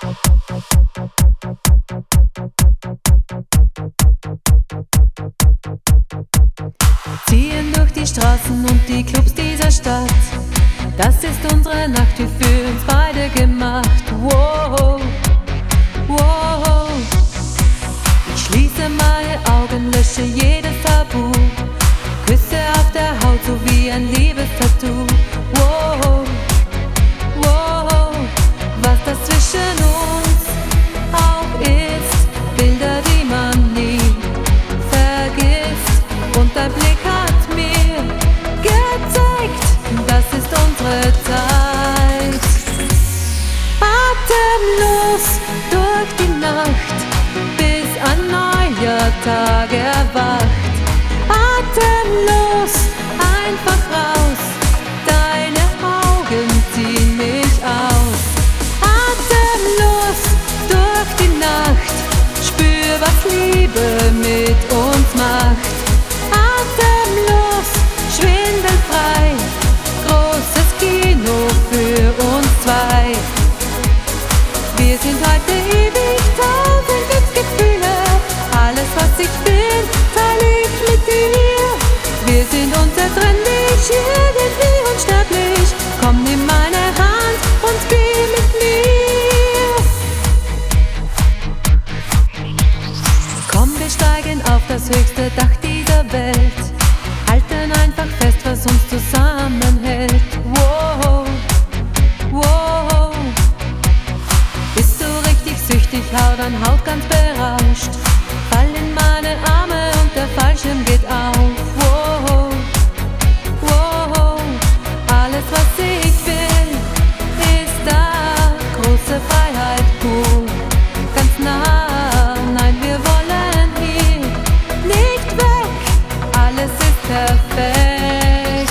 Ziehen durch die Straßen und die Clubs dieser Stadt. Das ist unsere Nacht, wie für uns beide gemacht. Wow, wow. Ich schließe meine Augen, lösche jedes Tabu. Küsse auf der Haut, so wie ein Liebestattoo. Wow, wow. Was das zwischen uns auch ist, Bilder, die man nie vergisst. Und dein Blick hat mir gezeigt, das ist unsere Zeit. Atemlos durch die Nacht, bis ein neuer Tag erwacht. Atemlos, einfach raus, deine Augen ziehen mich aus. Atemlos durch die Nacht, spür, was Liebe mit uns macht. Atemlos, schwindelfrei, großes Kino für uns zwei. Wir sind heute ewig, tausend Glücksgefühle. Alles, was ich bin, teile ich mit dir. Wir sind unzertrennlich, irgendwie unsterblich. Komm, nimm meine Hand und geh mit mir. Komm, wir steigen auf das höchste Dach dieser Welt. Halten einfach fest, was uns zusammenhält. Wow, wow. Bist du richtig süchtig, hau dein Haut ganz berauscht. Fall in meine Arme und der Fallschirm geht auf. Wow, wow. Alles, was ich will, ist da. Große Freiheit pur, ganz nah. Nein, wir wollen hier nicht weg. Alles ist perfekt.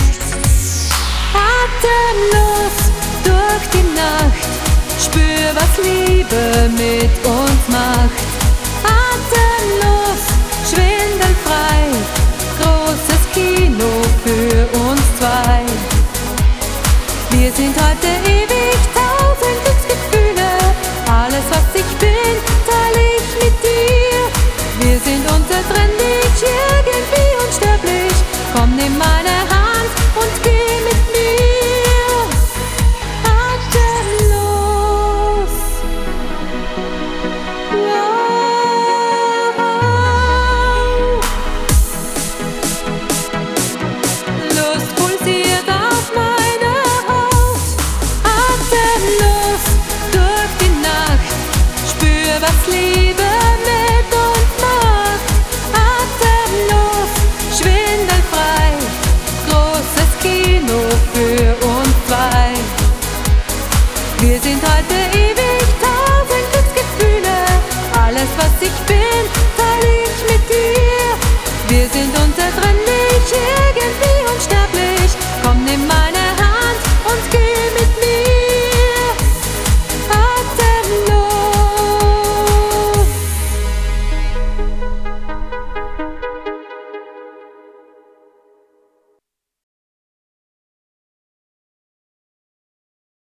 Atemlos durch die Nacht, spür, was Liebe mit uns macht. Atemlos, schwindelfrei, großes Kino für uns zwei. Wir sind heute ewig, tausend Glücksgefühle. Alles, was ich bin, teile ich mit dir. Wir sind unzertrennlich, irgendwie unsterblich. Komm, nimm meine Hand und geh mit mir. Atemlos. Wow. Lust pulsiert auf meiner Haut. Atemlos durch die Nacht. Spür, was Liebe